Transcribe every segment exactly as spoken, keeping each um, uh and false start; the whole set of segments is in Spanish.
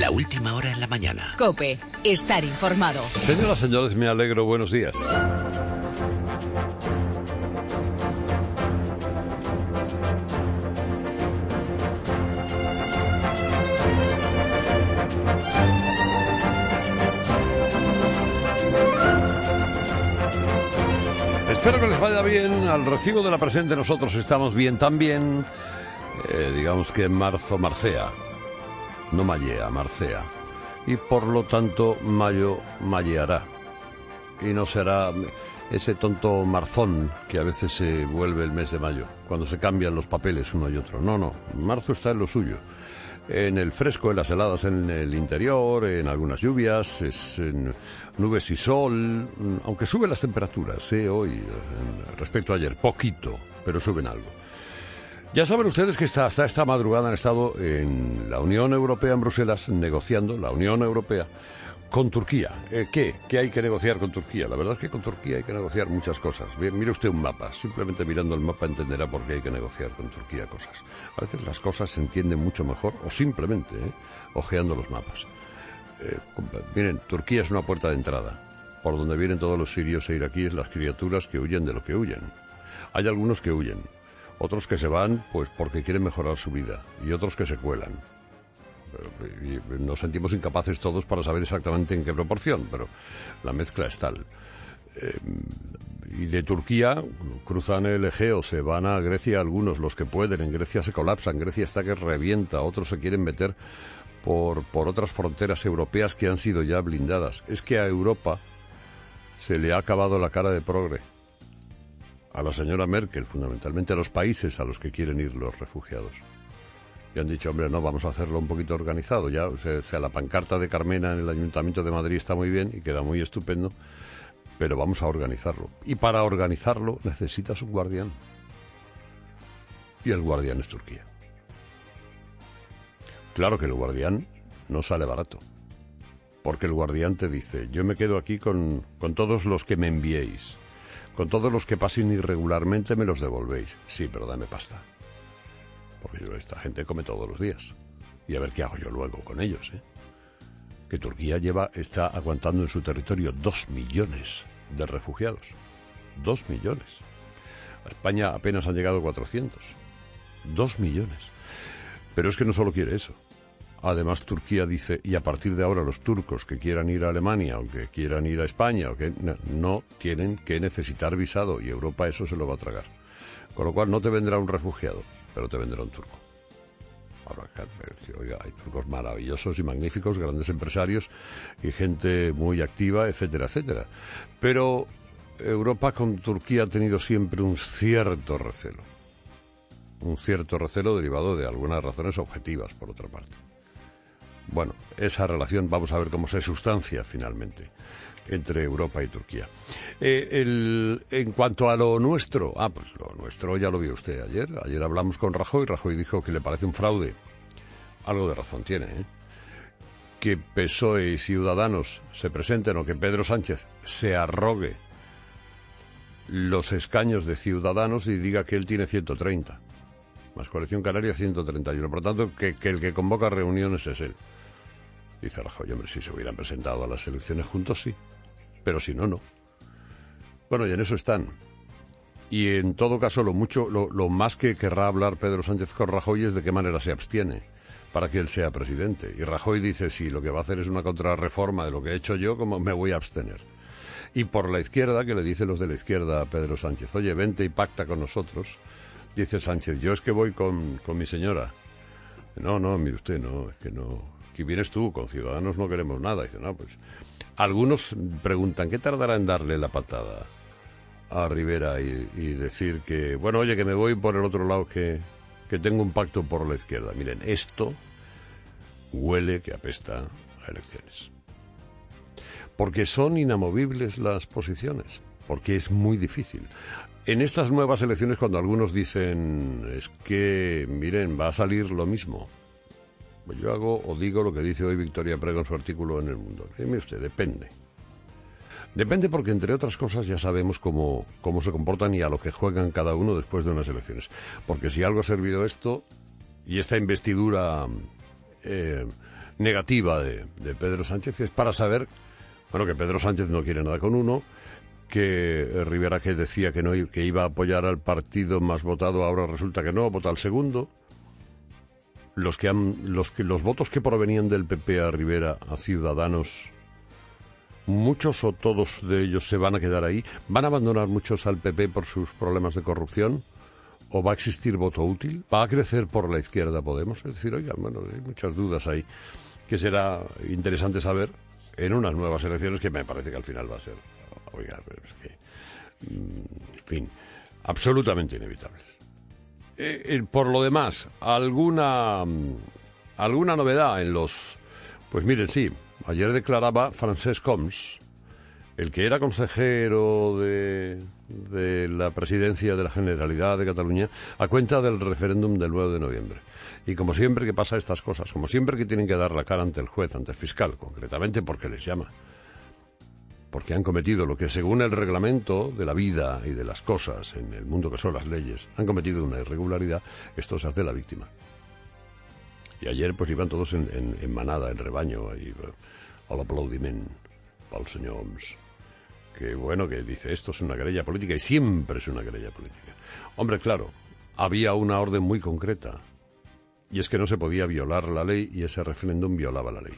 La última hora en la mañana. COPE. Estar informado. Señoras, señores, me alegro. Buenos días. Espero que les vaya bien. Al recibo de la presente nosotros estamos bien también. Eh, digamos que en marzo marcea. No mallea, marcea. Y por lo tanto mayo malleará. Y no será ese tonto marzón que a veces se vuelve el mes de mayo, cuando se cambian los papeles uno y otro. No, no, marzo está en lo suyo. En el fresco, en las heladas en el interior, en algunas lluvias, es en nubes y sol, aunque suben las temperaturas, ¿eh? Hoy, en, respecto a ayer, poquito, pero suben algo. Ya saben ustedes que hasta, hasta esta madrugada han estado en la Unión Europea, en Bruselas, negociando, la Unión Europea, con Turquía. Eh, ¿Qué? ¿Qué hay que negociar con Turquía? La verdad es que con Turquía hay que negociar muchas cosas. Bien, mire usted un mapa. Simplemente mirando el mapa entenderá por qué hay que negociar con Turquía cosas. A veces las cosas se entienden mucho mejor, o simplemente, eh, ojeando los mapas. Eh, miren, Turquía es una puerta de entrada, por donde vienen todos los sirios e iraquíes, las criaturas que huyen de lo que huyen. Hay algunos que huyen, otros que se van pues porque quieren mejorar su vida, y otros que se cuelan. Y nos sentimos incapaces todos para saber exactamente en qué proporción, pero la mezcla es tal. Eh, y de Turquía cruzan el Egeo, se van a Grecia algunos, los que pueden. En Grecia se colapsan, Grecia está que revienta, otros se quieren meter por, por otras fronteras europeas que han sido ya blindadas. Es que a Europa se le ha acabado la cara de progre. A la señora Merkel, fundamentalmente a los países a los que quieren ir los refugiados. Y han dicho, hombre, no, vamos a hacerlo un poquito organizado. Ya, o sea, o sea, la pancarta de Carmena en el Ayuntamiento de Madrid está muy bien y queda muy estupendo, pero vamos a organizarlo. Y para organizarlo necesitas un guardián. Y el guardián es Turquía. Claro que el guardián no sale barato. Porque el guardián te dice, yo me quedo aquí con, con todos los que me enviéis. Con todos los que pasen irregularmente me los devolvéis. Sí, pero dame pasta. Porque yo, esta gente come todos los días. Y a ver qué hago yo luego con ellos, ¿eh? Que Turquía lleva, está aguantando en su territorio dos millones de refugiados. Dos millones. A España apenas han llegado cuatrocientos. Dos millones. Pero es que no solo quiere eso. Además, Turquía dice, y a partir de ahora los turcos que quieran ir a Alemania o que quieran ir a España, o que no, no tienen que necesitar visado, y Europa eso se lo va a tragar. Con lo cual no te vendrá un refugiado, pero te vendrá un turco. Ahora, oiga, hay turcos maravillosos y magníficos, grandes empresarios y gente muy activa, etcétera, etcétera. Pero Europa con Turquía ha tenido siempre un cierto recelo. Un cierto recelo derivado de algunas razones objetivas, por otra parte. Bueno, esa relación vamos a ver cómo se sustancia finalmente entre Europa y Turquía. Eh, el, en cuanto a lo nuestro, ah, pues lo nuestro ya lo vio usted ayer. Ayer hablamos con Rajoy, Rajoy dijo que le parece un fraude. Algo de razón tiene, ¿eh? Que P S O E y Ciudadanos se presenten o que Pedro Sánchez se arrogue los escaños de Ciudadanos y diga que él tiene ciento treinta. Más Coalición Canaria ciento treinta y uno. Por lo tanto, que, que el que convoca reuniones es él. Dice Rajoy, hombre, si se hubieran presentado a las elecciones juntos, sí. Pero si no, no. Bueno, y en eso están. Y en todo caso, lo mucho, lo, lo más que querrá hablar Pedro Sánchez con Rajoy es de qué manera se abstiene para que él sea presidente. Y Rajoy dice, si lo que va a hacer es una contrarreforma de lo que he hecho yo, ¿cómo me voy a abstener? Y por la izquierda, que le dicen los de la izquierda a Pedro Sánchez, oye, vente y pacta con nosotros. Dice Sánchez, yo es que voy con, con mi señora. No, no, mire usted, no, es que no. Aquí vienes tú, con Ciudadanos no queremos nada. Dice, no, pues. Algunos preguntan, ¿qué tardará en darle la patada a Rivera y, y decir que, bueno, oye, que me voy por el otro lado, que, que tengo un pacto por la izquierda? Miren, esto huele que apesta a elecciones. Porque son inamovibles las posiciones, porque es muy difícil. En estas nuevas elecciones, cuando algunos dicen, es que, miren, va a salir lo mismo, pues yo hago o digo lo que dice hoy Victoria Prego en su artículo en El Mundo. Dime usted, depende. Depende porque, entre otras cosas, ya sabemos cómo, cómo se comportan y a lo que juegan cada uno después de unas elecciones. Porque si algo ha servido esto, y esta investidura eh, negativa de, de Pedro Sánchez es para saber, bueno, que Pedro Sánchez no quiere nada con uno, que Rivera, que decía que no que iba a apoyar al partido más votado, ahora resulta que no, vota al segundo. Los que han los que los votos que provenían del P P a Rivera, a Ciudadanos, muchos o todos de ellos se van a quedar ahí. ¿Van a abandonar muchos al P P por sus problemas de corrupción? ¿O va a existir voto útil? ¿Va a crecer por la izquierda Podemos? Es decir, oigan, bueno, hay muchas dudas ahí que será interesante saber en unas nuevas elecciones, que me parece que al final va a ser, oiga, es que, en fin, absolutamente inevitables. Eh, eh, por lo demás, alguna alguna novedad en los... Pues miren, sí, ayer declaraba Francesc Homs, el que era consejero de, de la presidencia de la Generalidad de Cataluña, a cuenta del referéndum del nueve de noviembre. Y como siempre que pasa estas cosas, como siempre que tienen que dar la cara ante el juez, ante el fiscal, concretamente porque les llama, porque han cometido lo que según el reglamento de la vida y de las cosas en el mundo que son las leyes, han cometido una irregularidad, esto se hace la víctima. Y ayer pues iban todos en, en, en manada, en rebaño, ahí, al aplaudiment al señor Homs, que bueno, que dice, esto es una querella política, y siempre es una querella política. Hombre, claro, había una orden muy concreta, y es que no se podía violar la ley, y ese referéndum violaba la ley.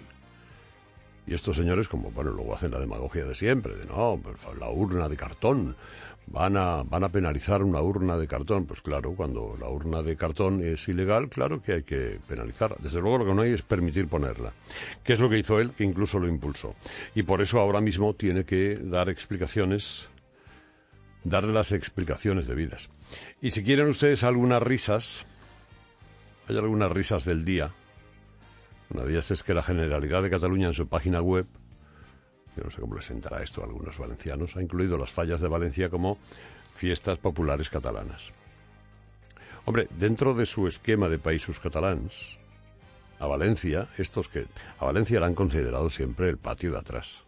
Y estos señores, como, bueno, luego hacen la demagogia de siempre, de no, pues, la urna de cartón, van a, van a penalizar una urna de cartón. Pues claro, cuando la urna de cartón es ilegal, claro que hay que penalizarla. Desde luego lo que no hay es permitir ponerla. ¿Qué es lo que hizo él? Que incluso lo impulsó. Y por eso ahora mismo tiene que dar explicaciones, darle las explicaciones debidas. Y si quieren ustedes algunas risas, hay algunas risas del día. Una de ellas es que la Generalidad de Cataluña en su página web, yo no sé cómo les sentará esto a algunos valencianos, ha incluido las fallas de Valencia como fiestas populares catalanas. Hombre, dentro de su esquema de països catalans, a Valencia, estos que a Valencia la han considerado siempre el patio de atrás.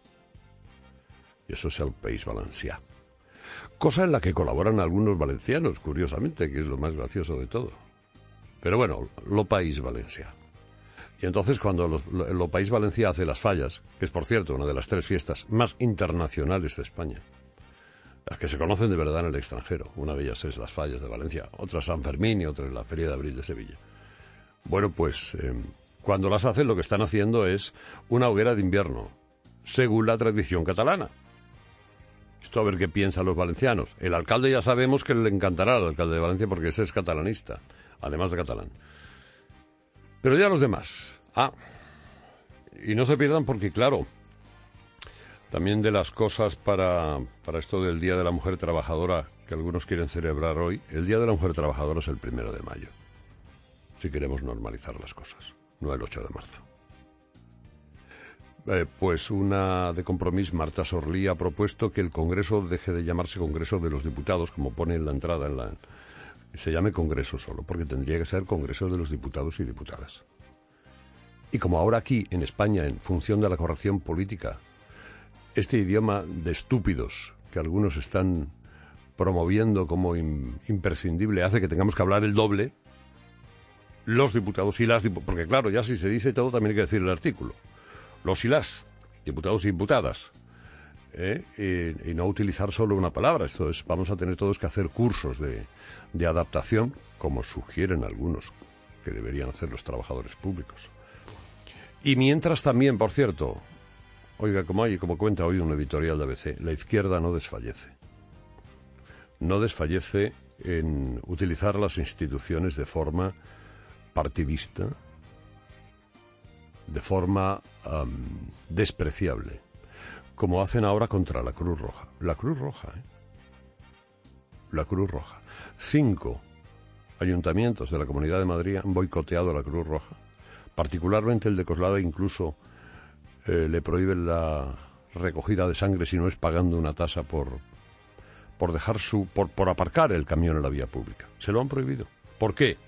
Y eso es el País Valencià. Cosa en la que colaboran algunos valencianos, curiosamente, que es lo más gracioso de todo. Pero bueno, lo País Valencià. Y entonces cuando los, lo, lo País Valencià hace las fallas, que es por cierto una de las tres fiestas más internacionales de España, las que se conocen de verdad en el extranjero, una de ellas es las fallas de Valencia, otra San Fermín y otra es la Feria de Abril de Sevilla. Bueno, pues eh, cuando las hacen lo que están haciendo es una hoguera de invierno, según la tradición catalana. Esto a ver qué piensan los valencianos. El alcalde ya sabemos que le encantará al alcalde de Valencia porque ese es catalanista, además de catalán. Pero ya los demás. Ah, y no se pierdan porque, claro, también de las cosas para, para esto del Día de la Mujer Trabajadora que algunos quieren celebrar hoy, el Día de la Mujer Trabajadora es el primero de mayo, si queremos normalizar las cosas, no el ocho de marzo. Eh, pues una de Compromís, Marta Sorlí, ha propuesto que el Congreso deje de llamarse Congreso de los Diputados, como pone en la entrada, en la... se llame Congreso solo, porque tendría que ser Congreso de los Diputados y Diputadas. Y como ahora aquí, en España, en función de la corrección política, este idioma de estúpidos que algunos están promoviendo como in, imprescindible hace que tengamos que hablar el doble, los diputados y las diputadas, porque claro, ya si se dice todo también hay que decir el artículo, los y las, diputados y diputadas, ¿eh? y, y no utilizar solo una palabra. Esto es, vamos a tener todos que hacer cursos de, de adaptación, como sugieren algunos que deberían hacer los trabajadores públicos. Y mientras también, por cierto, oiga, como hay, como cuenta hoy un editorial de A B C, la izquierda no desfallece. No desfallece en utilizar las instituciones de forma partidista, de forma um, despreciable, como hacen ahora contra la Cruz Roja. La Cruz Roja, ¿eh? La Cruz Roja. Cinco ayuntamientos de la Comunidad de Madrid han boicoteado a la Cruz Roja, particularmente el de Coslada, incluso eh, le prohíben la recogida de sangre si no es pagando una tasa por, por dejar su, por, por aparcar el camión en la vía pública. Se lo han prohibido. ¿Por qué?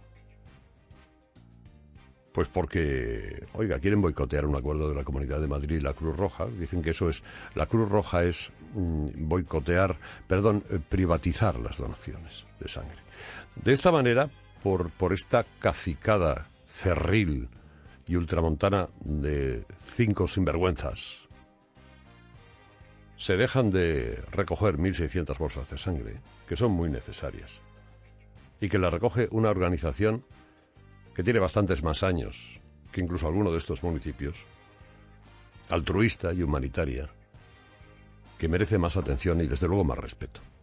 Pues porque, oiga, quieren boicotear un acuerdo de la Comunidad de Madrid y la Cruz Roja. Dicen que eso es, la Cruz Roja es mm, boicotear, perdón, eh, privatizar las donaciones de sangre. De esta manera, por, por esta cacicada cerril y ultramontana de cinco sinvergüenzas se dejan de recoger mil seiscientas bolsas de sangre, que son muy necesarias, y que la recoge una organización que tiene bastantes más años que incluso alguno de estos municipios, altruista y humanitaria, que merece más atención y desde luego más respeto.